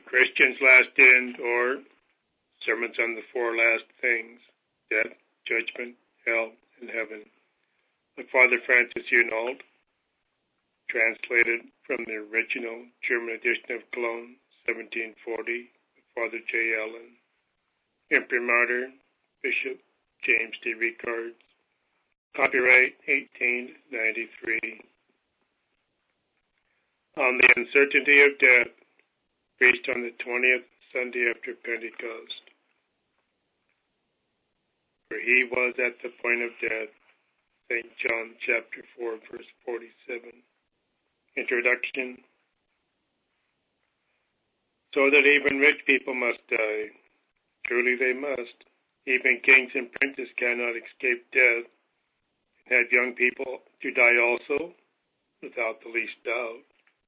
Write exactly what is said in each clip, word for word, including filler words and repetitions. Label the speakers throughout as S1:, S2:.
S1: Christian's Last End, or Sermons on the Four Last Things, Death, Judgment, Hell, and Heaven, by Father Francis Hunold, translated from the original German edition of Cologne, seventeen forty, by Father J. Allen, Imprimatur, Bishop James D. Ricards, copyright eighteen ninety-three. On the Uncertainty of Death, preached on the twentieth Sunday after Pentecost. For he was at the point of death. Saint John chapter four, verse forty-seven. Introduction. So that even rich people must die. Truly they must. Even kings and princes cannot escape death. And have young people to die also? Without the least doubt.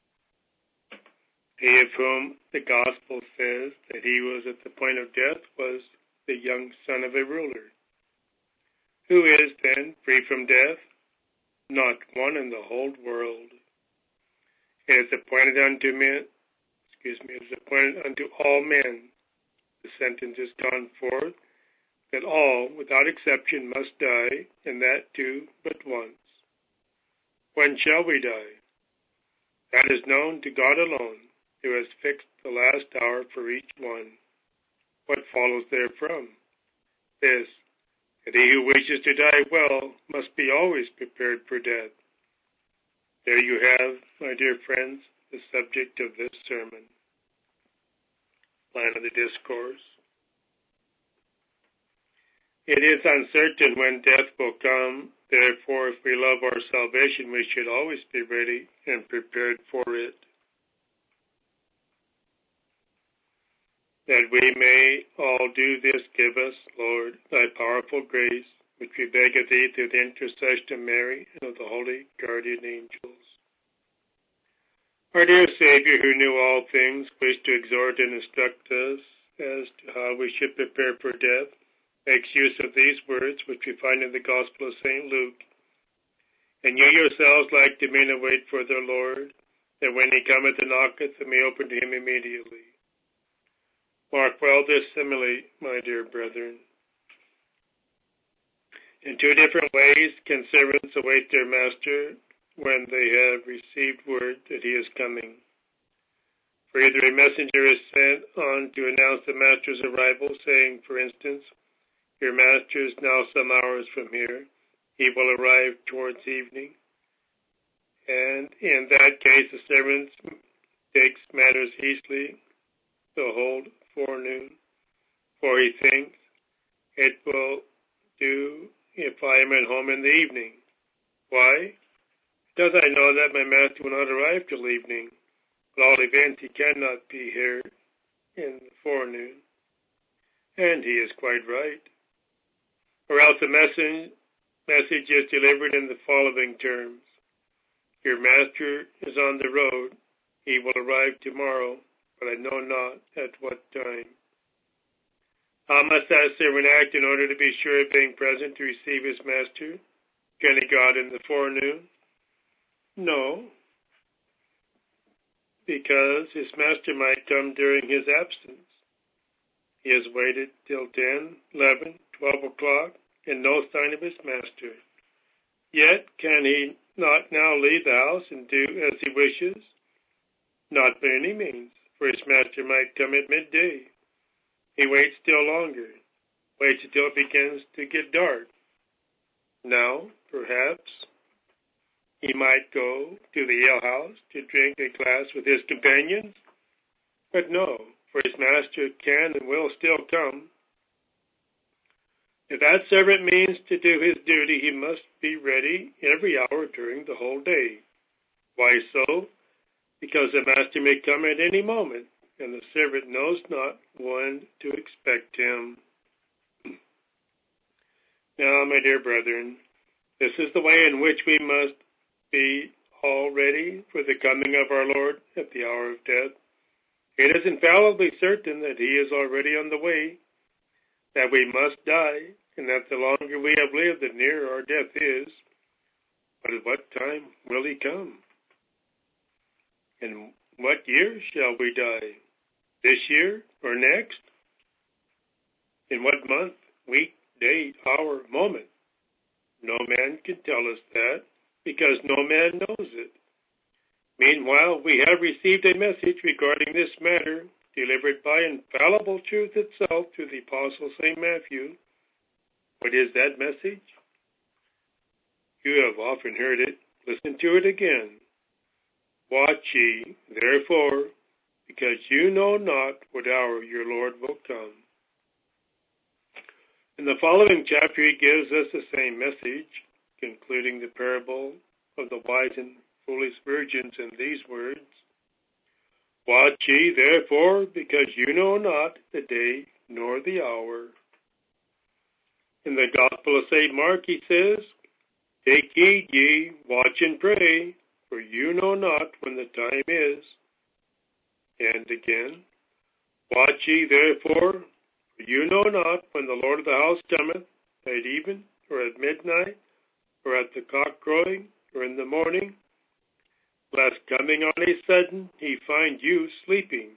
S1: He of whom the gospel says that he was at the point of death was the young son of a ruler. Who is then free from death? Not one in the whole world. It is appointed unto men, excuse me, it is appointed unto all men. The sentence is gone forth that all, without exception, must die, and that too but once. When shall we die? That is known to God alone, who has fixed the last hour for each one. What follows therefrom? This, that he who wishes to die well must be always prepared for death. There you have, my dear friends, the subject of this sermon. Line of the discourse. It is uncertain when death will come. Therefore, if we love our salvation, we should always be ready and prepared for it. That we may all do this, give us, Lord, thy powerful grace, which we beg of thee through the intercession of Mary and of the holy guardian angels. Our dear Savior, who knew all things, wished to exhort and instruct us as to how we should prepare for death, makes use of these words, which we find in the Gospel of Saint Luke. And you yourselves, like to men, await for the Lord, that when he cometh and knocketh, it may open to him immediately. Mark well this simile, my dear brethren. In two different ways can servants await their master when they have received word that he is coming. For either a messenger is sent on to announce the master's arrival, saying, for instance, your master is now some hours from here. He will arrive towards evening. And in that case, the servant takes matters easily the whole forenoon, for he thinks it will do if I am at home in the evening. Why? Because I know that my master will not arrive till evening. At all events, he cannot be here in the forenoon. And he is quite right. Or else a message, message is delivered in the following terms. Your master is on the road. He will arrive tomorrow, but I know not at what time. How must that servant act in order to be sure of being present to receive his master? Can he go out in the forenoon? No, because his master might come during his absence. He has waited till ten, eleven, twelve o'clock, and no sign of his master. Yet can he not now leave the house and do as he wishes? Not by any means, for his master might come at midday. He waits still longer, waits until it begins to get dark. Now, perhaps, he might go to the alehouse to drink a glass with his companions. But no, for his master can and will still come. If that servant means to do his duty, he must be ready every hour during the whole day. Why so? Because the master may come at any moment, and the servant knows not when to expect him. Now, my dear brethren, this is the way in which we must be all ready for the coming of our Lord at the hour of death. It is infallibly certain that he is already on the way, that we must die, and that the longer we have lived, the nearer our death is. But at what time will he come? In what year shall we die? This year or next? In what month, week, day, hour, moment? No man can tell us that, because no man knows it. Meanwhile, we have received a message regarding this matter, delivered by infallible truth itself through the Apostle Saint Matthew. What is that message? You have often heard it. Listen to it again. Watch ye, therefore, because you know not what hour your Lord will come. In the following chapter, he gives us the same message, concluding the parable of the wise and foolish virgins in these words. Watch ye, therefore, because you know not the day nor the hour. In the Gospel of Saint Mark, he says, Take heed ye, watch and pray, for you know not when the time is. And again, Watch ye therefore, for you know not when the Lord of the house cometh, at even, or at midnight, or at the cock crowing, or in the morning, lest coming on a sudden he find you sleeping.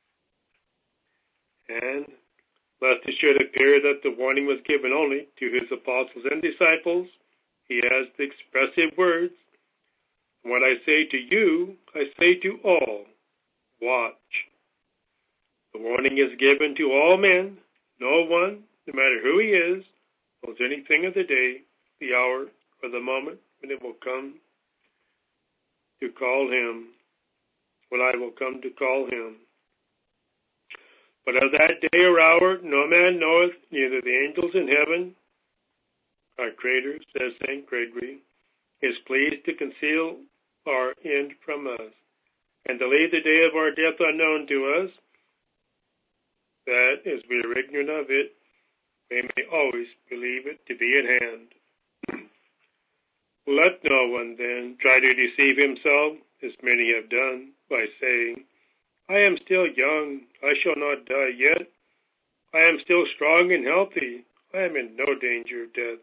S1: And lest it should appear that the warning was given only to his apostles and disciples, he has the expressive words, What I say to you, I say to all, watch. The warning is given to all men. No one, no matter who he is, knows anything of the day, the hour, or the moment when it will come to call him, when I will come to call him. But of that day or hour no man knoweth, neither the angels in heaven. Our Creator, says Saint Gregory, is pleased to conceal our end from us, and to leave the day of our death unknown to us, that, as we are ignorant of it, we may always believe it to be at hand. Let no one, then, try to deceive himself, as many have done, by saying, I am still young, I shall not die yet. I am still strong and healthy, I am in no danger of death.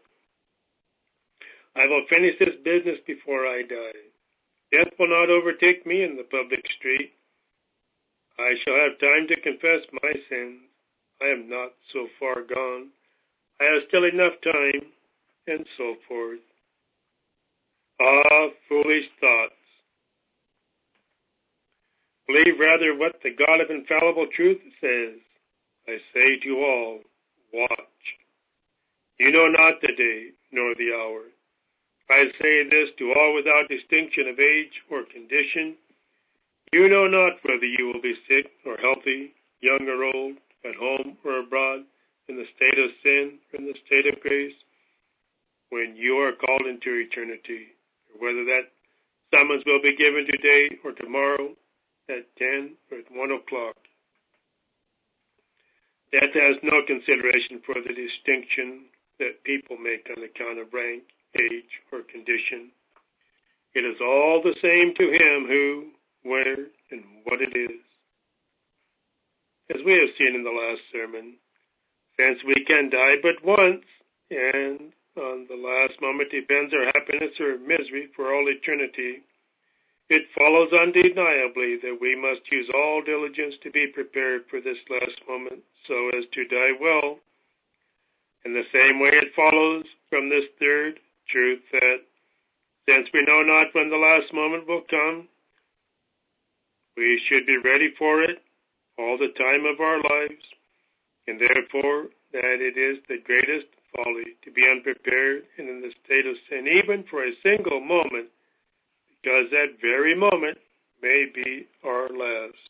S1: I will finish this business before I die. Death will not overtake me in the public street. I shall have time to confess my sins. I am not so far gone. I have still enough time, and so forth. Ah, foolish thoughts. Believe rather what the God of infallible truth says. I say to all, watch. You know not the day nor the hour. I say this to all without distinction of age or condition. You know not whether you will be sick or healthy, young or old, at home or abroad, in the state of sin or in the state of grace, when you are called into eternity, or whether that summons will be given today or tomorrow at ten or at one o'clock. Death has no consideration for the distinction that people make on account of rank, age, or condition. It is all the same to him who, where, and what it is. As we have seen in the last sermon, since we can die but once, and on the last moment depends our happiness or misery for all eternity, it follows undeniably that we must use all diligence to be prepared for this last moment so as to die well. In the same way it follows from this third truth that, since we know not when the last moment will come, we should be ready for it all the time of our lives, and therefore that it is the greatest folly to be unprepared and in the state of sin even for a single moment, because that very moment may be our last.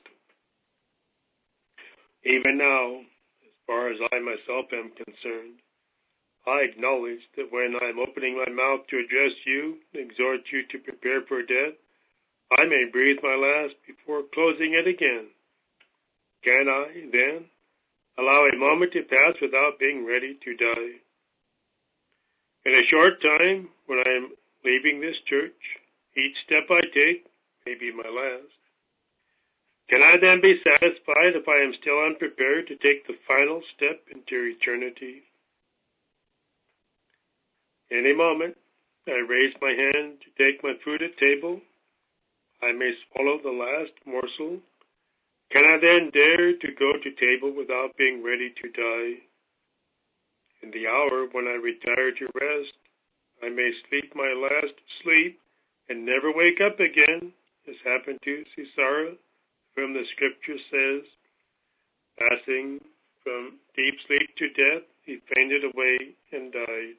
S1: Even now, as far as I myself am concerned, I acknowledge that when I am opening my mouth to address you, exhort you to prepare for death, I may breathe my last before closing it again. Can I, then, allow a moment to pass without being ready to die? In a short time, when I am leaving this church, each step I take may be my last. Can I then be satisfied if I am still unprepared to take the final step into eternity? Any moment, I raise my hand to take my food at table. I may swallow the last morsel, Can I then dare to go to table without being ready to die? In the hour when I retire to rest, I may sleep my last sleep and never wake up again, as happened to Sisera, whom the Scripture says, passing from deep sleep to death, he fainted away and died.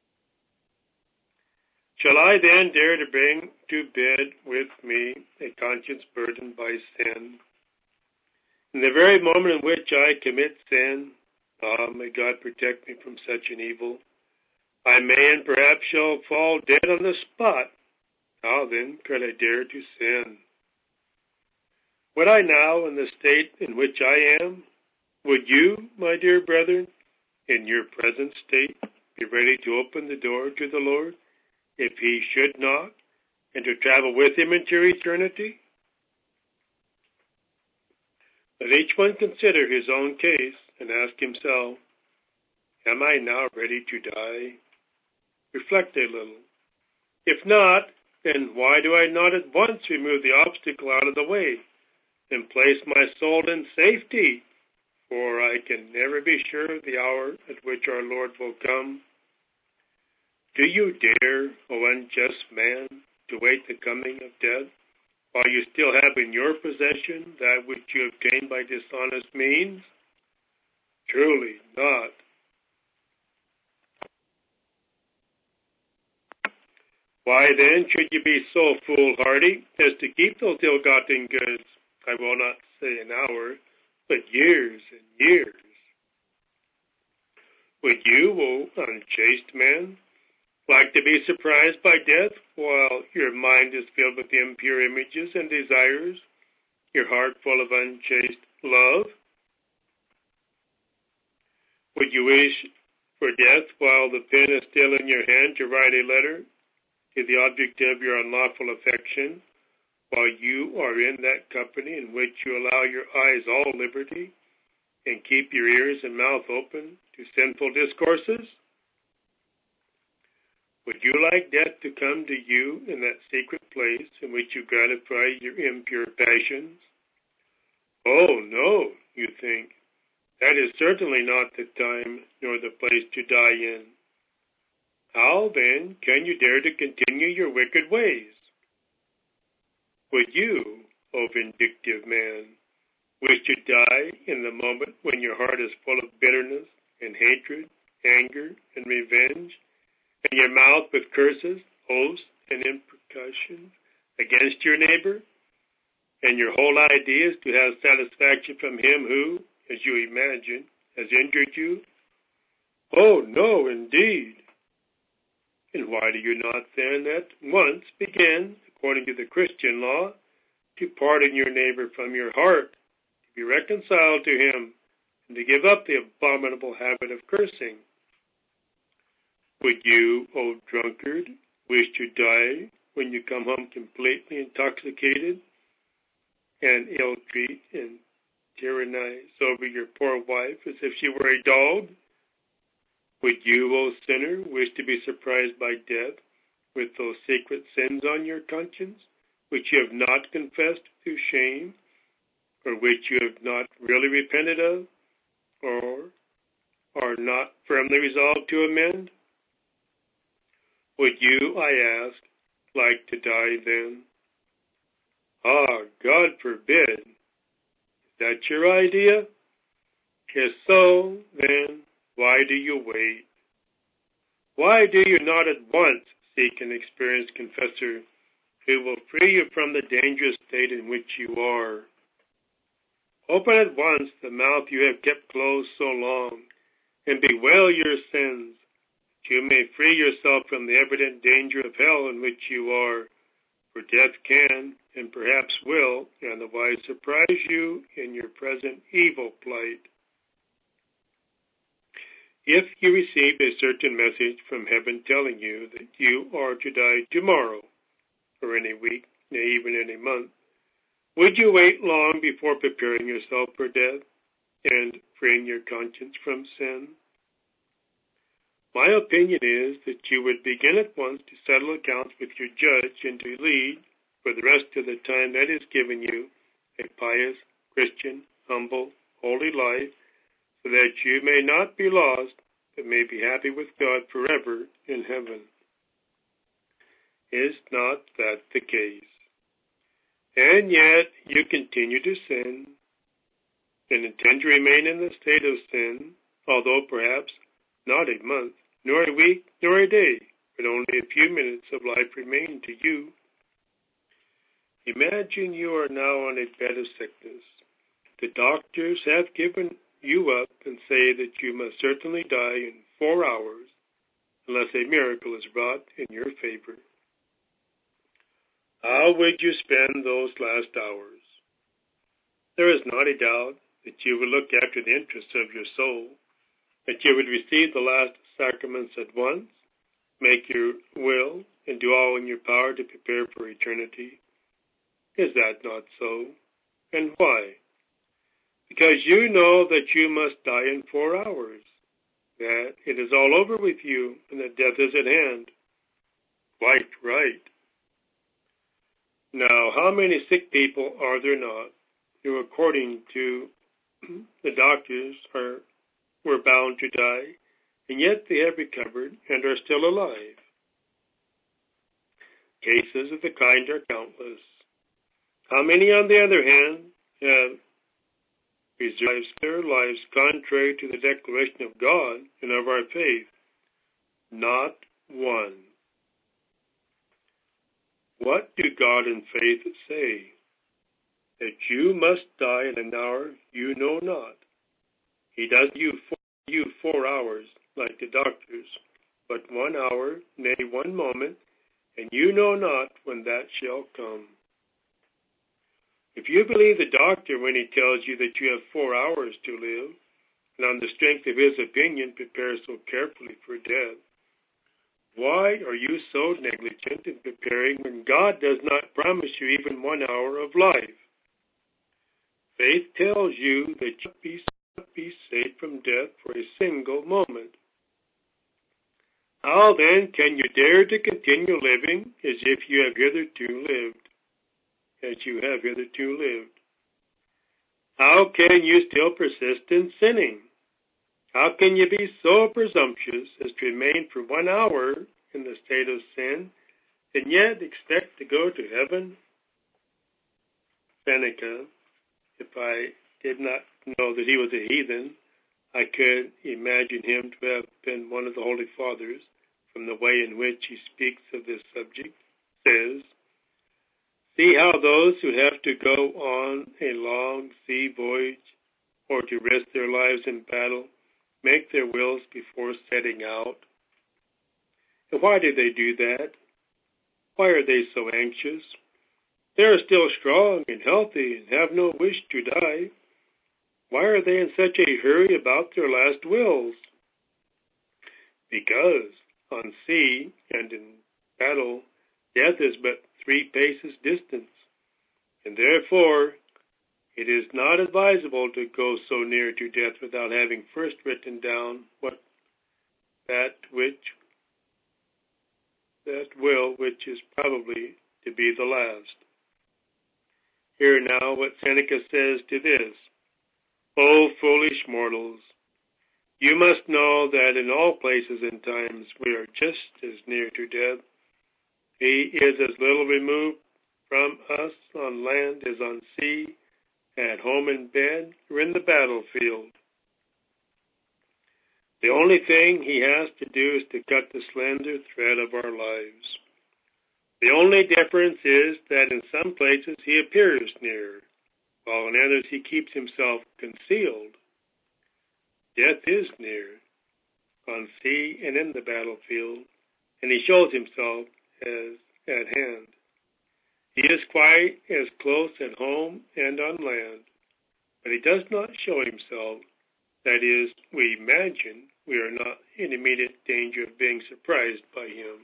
S1: Shall I then dare to bring to bed with me a conscience burdened by sin? In the very moment in which I commit sin, ah, may God protect me from such an evil, I may and perhaps shall fall dead on the spot. How then could I dare to sin? Would I now, in the state in which I am, would you, my dear brethren, in your present state, be ready to open the door to the Lord, if he should knock, and to travel with him into eternity? Let each one consider his own case and ask himself, am I now ready to die? Reflect a little. If not, then why do I not at once remove the obstacle out of the way and place my soul in safety? For I can never be sure of the hour at which our Lord will come. Do you dare, O unjust man, to wait the coming of death, while you still have in your possession that which you obtained by dishonest means? Truly not. Why then should you be so foolhardy as to keep those ill-gotten goods? I will not say an hour, but years and years. Would you, O unchaste man, like to be surprised by death while your mind is filled with impure images and desires, your heart full of unchaste love? Would you wish for death while the pen is still in your hand to write a letter to the object of your unlawful affection, while you are in that company in which you allow your eyes all liberty and keep your ears and mouth open to sinful discourses? Would you like death to come to you in that secret place in which you gratify your impure passions? Oh, no, you think. That is certainly not the time nor the place to die in. How, then, can you dare to continue your wicked ways? Would you, O vindictive man, wish to die in the moment when your heart is full of bitterness and hatred, anger and revenge, and your mouth with curses, oaths, and imprecations against your neighbor, and your whole idea is to have satisfaction from him who, as you imagine, has injured you? Oh, no, indeed. And why do you not then at once begin, according to the Christian law, to pardon your neighbor from your heart, to be reconciled to him, and to give up the abominable habit of cursing? Would you, O drunkard, wish to die when you come home completely intoxicated and ill-treat and tyrannize over your poor wife as if she were a dog? Would you, O sinner, wish to be surprised by death with those secret sins on your conscience, which you have not confessed through shame, or which you have not really repented of, or are not firmly resolved to amend? Would you, I ask, like to die then? Ah, God forbid. Is that your idea? If so, then, why do you wait? Why do you not at once seek an experienced confessor who will free you from the dangerous state in which you are? Open at once the mouth you have kept closed so long, and bewail your sins, that you may free yourself from the evident danger of hell in which you are, for death can, and perhaps will, otherwise surprise you in your present evil plight. If you received a certain message from heaven telling you that you are to die tomorrow, or any week, nay, even any month, would you wait long before preparing yourself for death and freeing your conscience from sin? My opinion is that you would begin at once to settle accounts with your judge and to lead, for the rest of the time that is given you, a pious Christian, humble, holy life, so that you may not be lost, but may be happy with God forever in heaven. Is not that the case? And yet you continue to sin, and intend to remain in the state of sin, although perhaps not a month, nor a week, nor a day, but only a few minutes of life remain to you. Imagine you are now on a bed of sickness. The doctors have given you up and say that you must certainly die in four hours unless a miracle is wrought in your favor. How would you spend those last hours? There is not a doubt that you would look after the interests of your soul, that you would receive the last sacraments at once, make your will, and do all in your power to prepare for eternity. Is that not so? And why? Because you know that you must die in four hours, that it is all over with you, and that death is at hand. Quite right. Now, how many sick people are there not who, according to the doctors, are were bound to die, and yet they have recovered and are still alive? Cases of the kind are countless. How many, on the other hand, have preserved their lives contrary to the declaration of God and of our faith? Not one. What do God and faith say? That you must die in an hour you know not. He does you for you four hours, like the doctors, but one hour, nay, one moment, and you know not when that shall come. If you believe the doctor when he tells you that you have four hours to live, and on the strength of his opinion prepare so carefully for death, why are you so negligent in preparing when God does not promise you even one hour of life? Faith tells you that you will not be saved from death for a single moment. How then can you dare to continue living as if you have hitherto lived, as you have hitherto lived? How can you still persist in sinning? How can you be so presumptuous as to remain for one hour in the state of sin and yet expect to go to heaven? Seneca, if I did not know that he was a heathen, I could imagine him to have been one of the Holy Fathers from the way in which he speaks of this subject, says, "See how those who have to go on a long sea voyage or to risk their lives in battle make their wills before setting out. And why do they do that? Why are they so anxious? They are still strong and healthy and have no wish to die. Why are they in such a hurry about their last wills? Because on sea and in battle, death is but three paces distant, and therefore it is not advisable to go so near to death without having first written down what that which that will which is probably to be the last." Hear now what Seneca says to this. "O foolish mortals, you must know that in all places and times we are just as near to death. He is as little removed from us on land as on sea, at home in bed, or in the battlefield. The only thing he has to do is to cut the slender thread of our lives. The only difference is that in some places he appears near, while in others he keeps himself concealed. Death is near, on sea and in the battlefield, and he shows himself as at hand. He is quite as close at home and on land, but he does not show himself. That is, we imagine we are not in immediate danger of being surprised by him.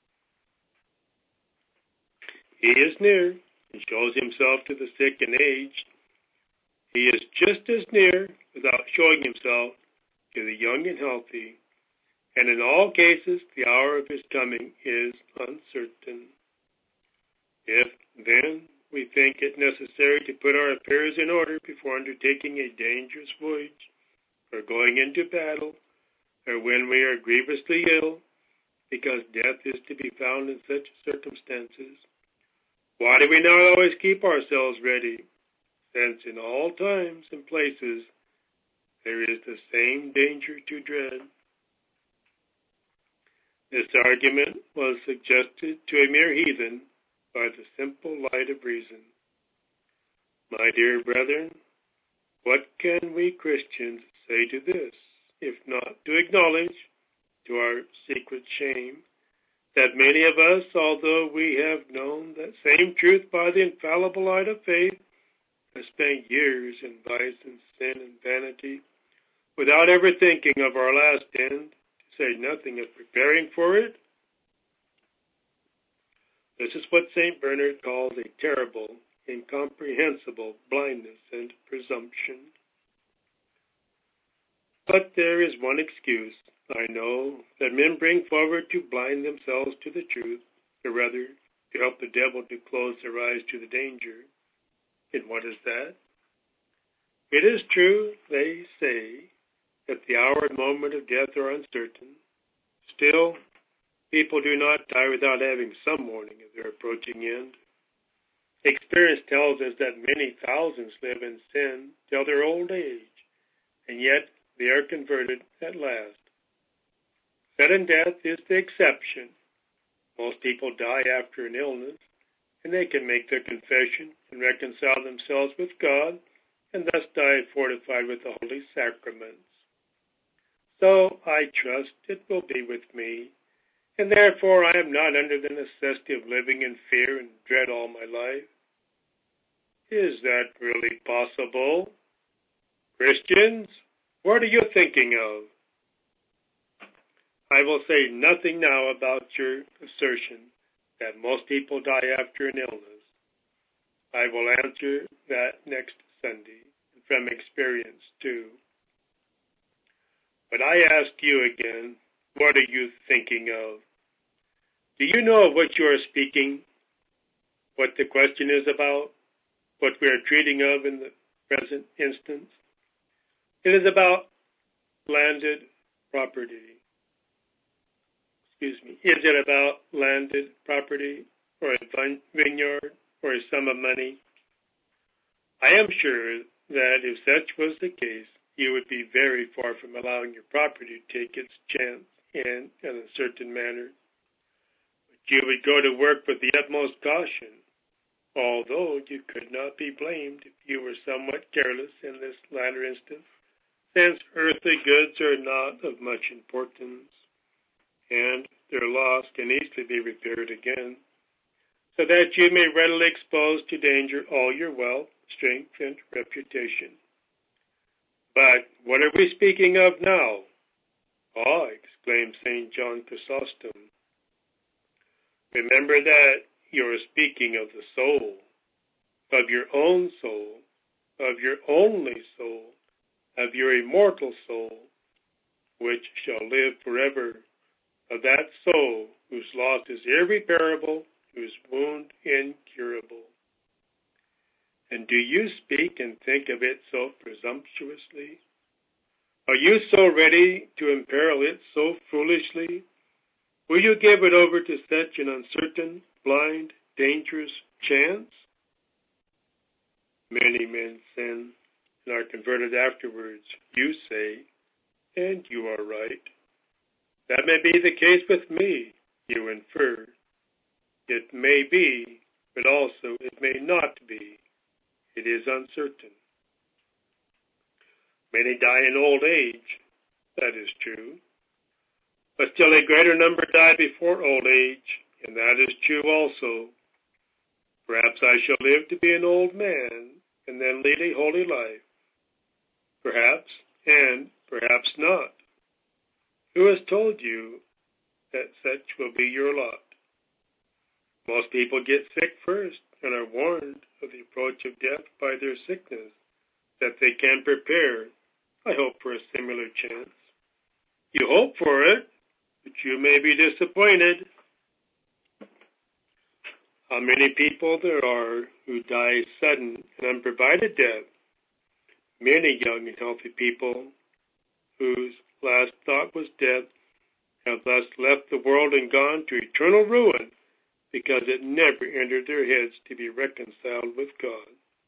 S1: He is near and shows himself to the sick and aged. He is just as near without showing himself to the young and healthy, and in all cases the hour of his coming is uncertain. If, then, we think it necessary to put our affairs in order before undertaking a dangerous voyage, or going into battle, or when we are grievously ill, because death is to be found in such circumstances. Why do we not always keep ourselves ready, since in all times and places there is the same danger to dread? This argument was suggested to a mere heathen by the simple light of reason. My dear brethren, what can we Christians say to this, if not to acknowledge, to our secret shame, that many of us, although we have known that same truth by the infallible light of faith, have spent years in vice and sin and vanity, without ever thinking of our last end, to say nothing of preparing for it? This is what Saint Bernard calls a terrible, incomprehensible blindness and presumption. But there is one excuse, I know, that men bring forward to blind themselves to the truth, or rather, to help the devil to close their eyes to the danger. And what is that? It is true, they say, that the hour and moment of death are uncertain. Still, people do not die without having some warning of their approaching end. Experience tells us that many thousands live in sin till their old age, and yet they are converted at last. Sudden death is the exception. Most people die after an illness, and they can make their confession and reconcile themselves with God, and thus die fortified with the holy sacraments. So I trust it will be with me, and therefore I am not under the necessity of living in fear and dread all my life. Is that really possible? Christians, what are you thinking of? I will say nothing now about your assertion that most people die after an illness. I will answer that next Sunday, from experience too. But I ask you again, what are you thinking of? Do you know of what you are speaking? What the question is about? What we are treating of in the present instance? It is about landed property. Excuse me. Is it about landed property, or a vineyard, or a sum of money? I am sure that if such was the case, you would be very far from allowing your property to take its chance in an uncertain manner. But you would go to work with the utmost caution, although you could not be blamed if you were somewhat careless in this latter instance, since earthly goods are not of much importance, and their loss can easily be repaired again, so that you may readily expose to danger all your wealth, strength, and reputation. But what are we speaking of now? Ah, exclaimed Saint John Chrysostom. Remember that you are speaking of the soul, of your own soul, of your only soul, of your immortal soul, which shall live forever, of that soul whose loss is irreparable, whose wound incurable. And do you speak and think of it so presumptuously? Are you so ready to imperil it so foolishly? Will you give it over to such an uncertain, blind, dangerous chance? Many men sin and are converted afterwards, you say, and you are right. That may be the case with me, you infer. It may be, but also it may not be. It is uncertain. Many die in old age, that is true. But still a greater number die before old age, and that is true also. Perhaps I shall live to be an old man, and then lead a holy life. Perhaps, and perhaps not. Who has told you that such will be your lot? Most people get sick first and are warned of the approach of death by their sickness, that they can prepare, I hope, for a similar chance. You hope for it, but you may be disappointed. How many people there are who die sudden and unprovided death. Many young and healthy people whose last thought was death have thus left the world and gone to eternal ruin because it never entered their heads to be reconciled with God.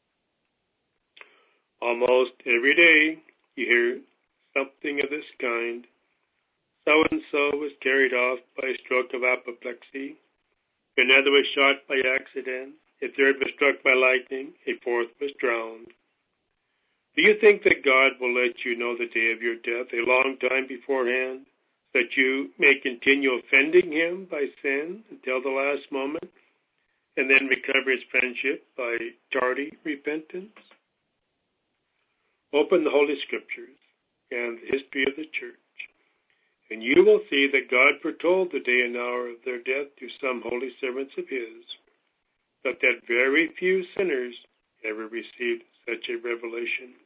S1: Almost every day you hear something of this kind. So-and-so was carried off by a stroke of apoplexy. Another was shot by accident. A third was struck by lightning. A fourth was drowned. Do you think that God will let you know the day of your death a long time beforehand, so that you may continue offending him by sin until the last moment, and then recover his friendship by tardy repentance? Open the Holy Scriptures and the history of the church, and you will see that God foretold the day and hour of their death to some holy servants of his, but that very few sinners ever received such a revelation.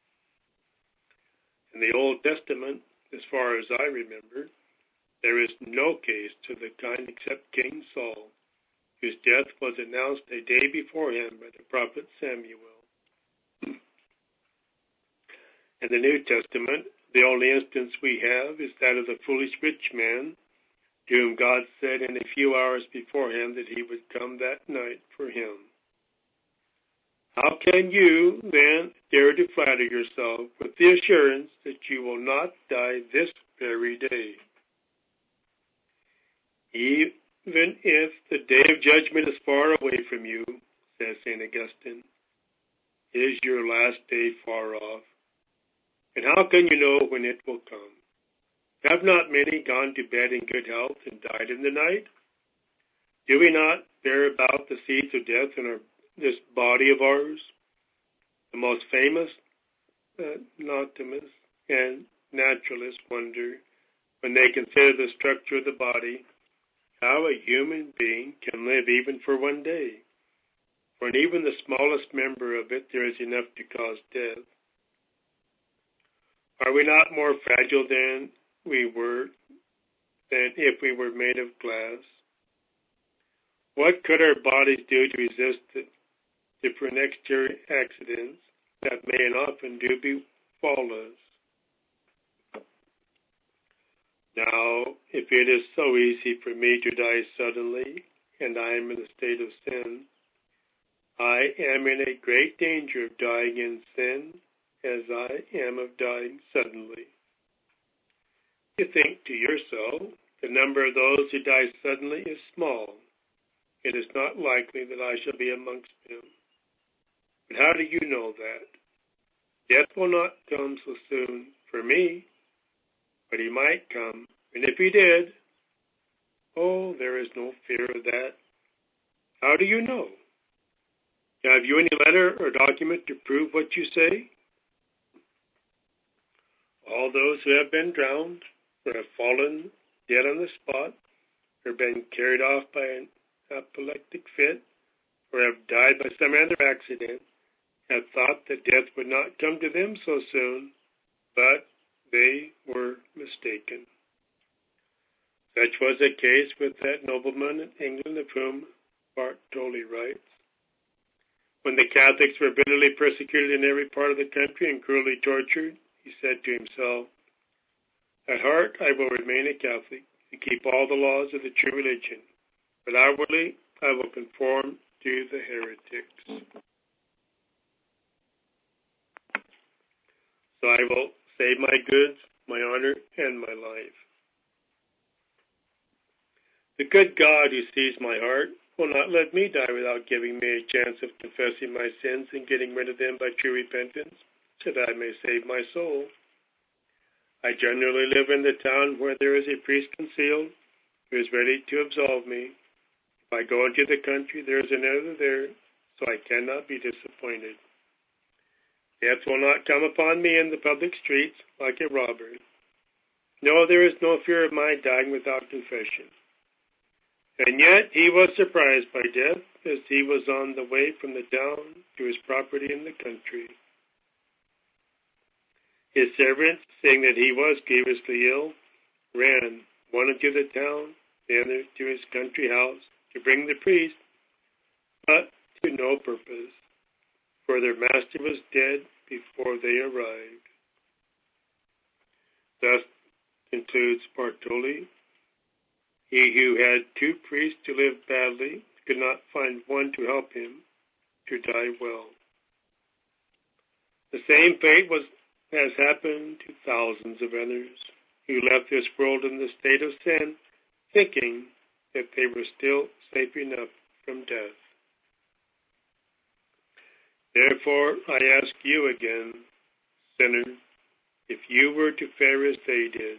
S1: In the Old Testament, as far as I remember, there is no case to the kind except King Saul, whose death was announced a day beforehand by the prophet Samuel. In the New Testament, the only instance we have is that of the foolish rich man, to whom God said in a few hours beforehand that he would come that night for him. How can you, then, dare to flatter yourself with the assurance that you will not die this very day? Even if the day of judgment is far away from you, says Saint Augustine, is your last day far off? And how can you know when it will come? Have not many gone to bed in good health and died in the night? Do we not bear about the seeds of death in our this body of ours? The most famous uh, anatomists and naturalists wonder, when they consider the structure of the body, how a human being can live even for one day. For in even the smallest member of it there is enough to cause death. Are we not more fragile than we were, than if we were made of glass? What could our bodies do to resist the different exterior accidents that may and often do befall us? Now, if it is so easy for me to die suddenly, and I am in a state of sin, I am in a great danger of dying in sin, as I am of dying suddenly. You think to yourself, the number of those who die suddenly is small. It is not likely that I shall be amongst them. But how do you know that? Death will not come so soon for me, but he might come. And if he did, oh, there is no fear of that. How do you know? Have you any letter or document to prove what you say? All those who have been drowned, or have fallen dead on the spot, or been carried off by an apoplectic fit, or have died by some other accident, have thought that death would not come to them so soon, but they were mistaken. Such was the case with that nobleman in England of whom Bartoli writes. When the Catholics were bitterly persecuted in every part of the country and cruelly tortured, he said to himself, "At heart I will remain a Catholic and keep all the laws of the true religion, but outwardly I will conform to the heretics. So I will save my goods, my honor, and my life." The good God who sees my heart will not let me die without giving me a chance of confessing my sins and getting rid of them by true repentance, so that I may save my soul. I generally live in the town where there is a priest concealed who is ready to absolve me. If I go into the country, there is another there, so I cannot be disappointed. Death will not come upon me in the public streets like a robber. No, there is no fear of my dying without confession. And yet he was surprised by death as he was on the way from the town to his property in the country. His servants, seeing that he was grievously ill, ran, one into the town, the other to his country house, to bring the priest, but to no purpose, for their master was dead before they arrived. Thus concludes Bartoli. He who had two priests to live badly could not find one to help him to die well. The same fate was, has happened to thousands of others who left this world in the state of sin, thinking that they were still safe enough from death. Therefore, I ask you again, sinner, if you were to fare as they did,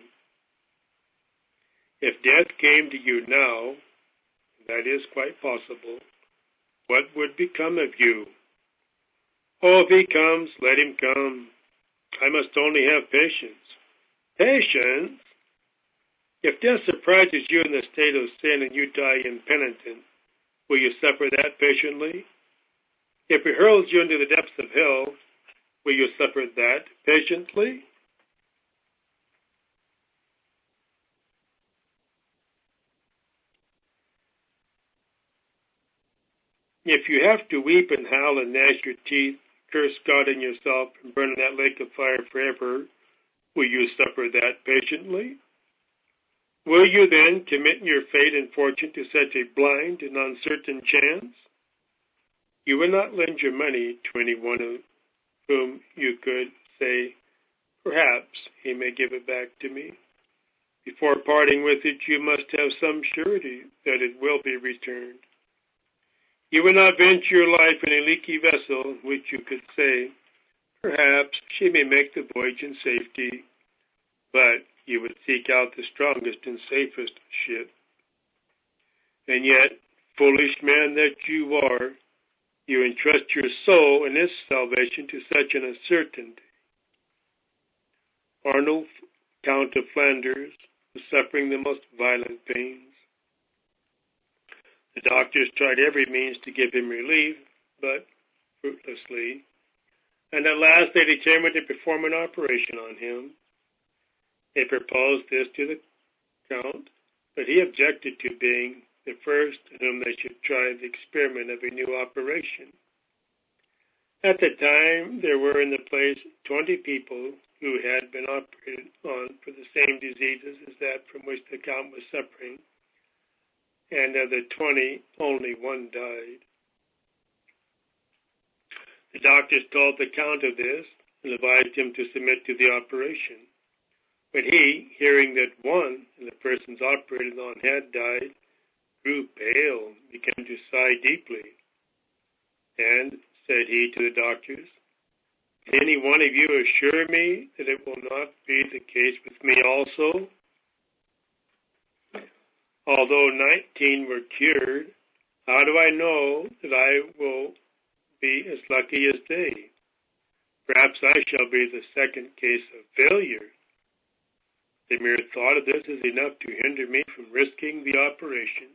S1: if death came to you now, that is quite possible, what would become of you? Oh, if he comes, let him come. I must only have patience. Patience? If death surprises you in the state of sin and you die impenitent, will you suffer that patiently? If it hurls you into the depths of hell, will you suffer that patiently? If you have to weep and howl and gnash your teeth, curse God and yourself, and burn in that lake of fire forever, will you suffer that patiently? Will you then commit your fate and fortune to such a blind and uncertain chance? You will not lend your money to anyone of whom you could say, perhaps he may give it back to me. Before parting with it, you must have some surety that it will be returned. You will not venture your life in a leaky vessel in which you could say, perhaps she may make the voyage in safety, but you would seek out the strongest and safest ship. And yet, foolish man that you are, you entrust your soul and its salvation to such an uncertainty. Arnold, Count of Flanders, was suffering the most violent pains. The doctors tried every means to give him relief, but fruitlessly, and at last they determined to perform an operation on him. They proposed this to the Count, but he objected to being the first in whom they should try the experiment of a new operation. At the time, there were in the place twenty people who had been operated on for the same diseases as that from which the Count was suffering, and of the twenty, only one died. The doctors told the Count of this and advised him to submit to the operation. But he, hearing that one of the persons operated on had died, grew pale and began to sigh deeply. And, said he to the doctors, can any one of you assure me that it will not be the case with me also? Although nineteen were cured, how do I know that I will be as lucky as they? Perhaps I shall be the second case of failure. The mere thought of this is enough to hinder me from risking the operation.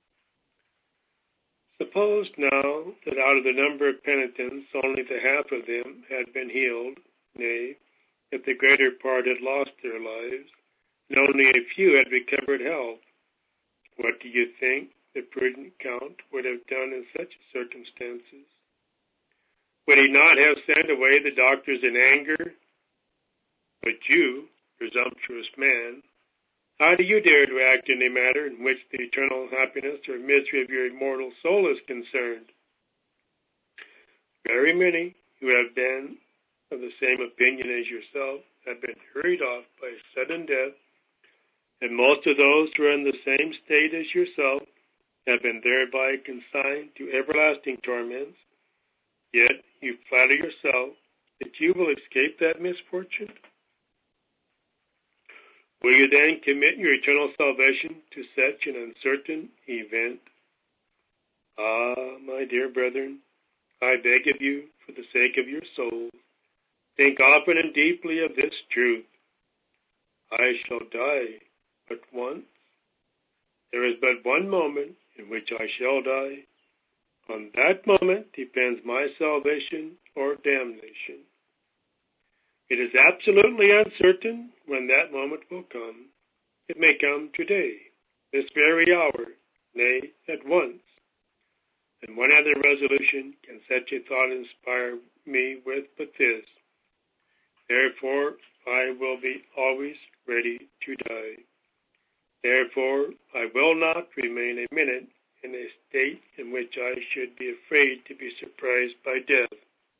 S1: Suppose now that out of the number of penitents only the half of them had been healed, nay, that the greater part had lost their lives, and only a few had recovered health. What do you think the prudent Count would have done in such circumstances? Would he not have sent away the doctors in anger? But you, presumptuous man, how do you dare to act in a matter in which the eternal happiness or misery of your immortal soul is concerned? Very many who have been of the same opinion as yourself have been hurried off by sudden death, and most of those who are in the same state as yourself have been thereby consigned to everlasting torments, yet you flatter yourself that you will escape that misfortune? Will you then commit your eternal salvation to such an uncertain event? Ah, my dear brethren, I beg of you, for the sake of your souls, think often and deeply of this truth. I shall die but once. There is but one moment in which I shall die. On that moment depends my salvation or damnation. It is absolutely uncertain when that moment will come. It may come today, this very hour, nay, at once. And one other resolution can such a thought inspire me with but this: therefore I will be always ready to die. Therefore I will not remain a minute in a state in which I should be afraid to be surprised by death.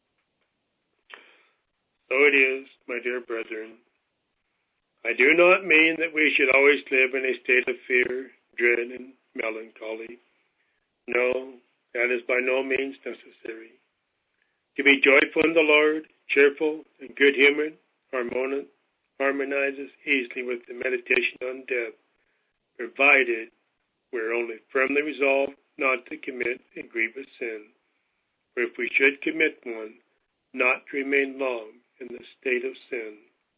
S1: So it is, my dear brethren. I do not mean that we should always live in a state of fear, dread, and melancholy. No, that is by no means necessary. To be joyful in the Lord, cheerful and good-humored, harmonizes easily with the meditation on death, provided we are only firmly resolved not to commit a grievous sin, or if we should commit one, not to remain long in the state of sin.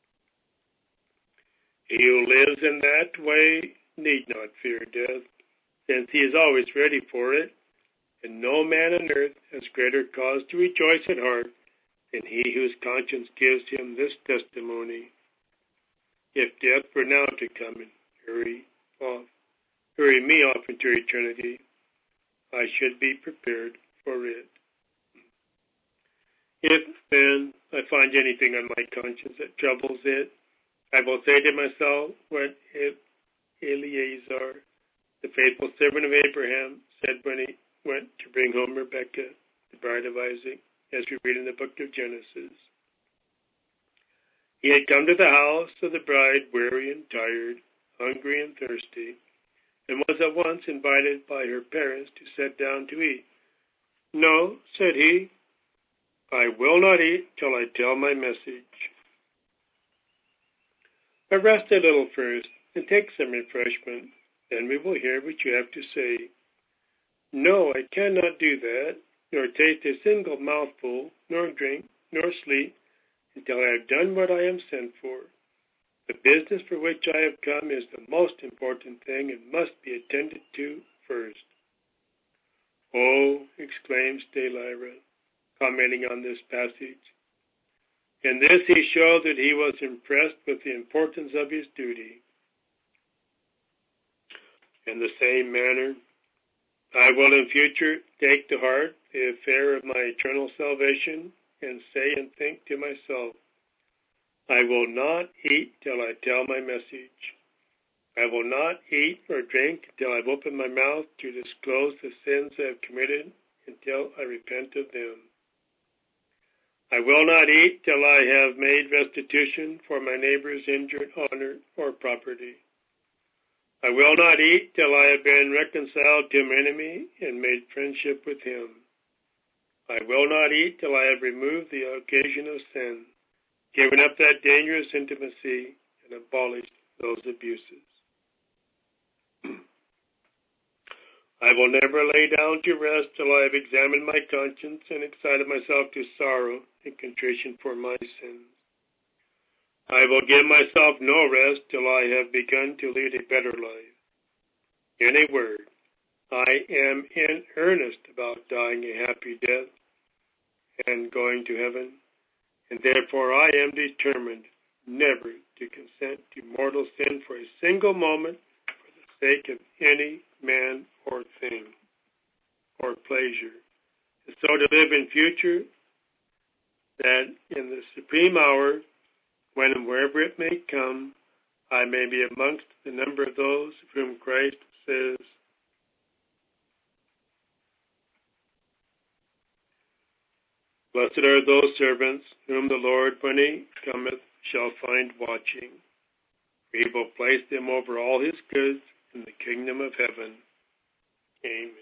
S1: He who lives in that way need not fear death, since he is always ready for it, and no man on earth has greater cause to rejoice at heart than he whose conscience gives him this testimony. If death were now to come and hurry off, hurry me off into eternity, I should be prepared for it. If, then, I find anything on my conscience that troubles it, I will say to myself what Eleazar, the faithful servant of Abraham, said when he went to bring home Rebekah, the bride of Isaac, as we read in the book of Genesis. He had come to the house of the bride weary and tired, hungry and thirsty, and was at once invited by her parents to sit down to eat. No, said he, I will not eat till I tell my message. But rest a little first, and take some refreshment, then we will hear what you have to say. No, I cannot do that, nor taste a single mouthful, nor drink, nor sleep, until I have done what I am sent for. The business for which I have come is the most important thing and must be attended to first. Oh, exclaims De Lyra, commenting on this passage. In this he showed that he was impressed with the importance of his duty. In the same manner, I will in future take to heart the affair of my eternal salvation and say and think to myself, I will not eat till I tell my message. I will not eat or drink until I've opened my mouth to disclose the sins I have committed until I repent of them. I will not eat till I have made restitution for my neighbor's injured honor or property. I will not eat till I have been reconciled to my enemy and made friendship with him. I will not eat till I have removed the occasion of sin, given up that dangerous intimacy, and abolished those abuses. I will never lay down to rest till I have examined my conscience and excited myself to sorrow and contrition for my sins. I will give myself no rest till I have begun to lead a better life. In a word, I am in earnest about dying a happy death and going to heaven, and therefore I am determined never to consent to mortal sin for a single moment for the sake of any man or thing or pleasure, and so to live in future that in the supreme hour, when and wherever it may come, I may be amongst the number of those of whom Christ says, Blessed are those servants whom the Lord, when he cometh, shall find watching. For he will place them over all his goods in the kingdom of heaven. Amen.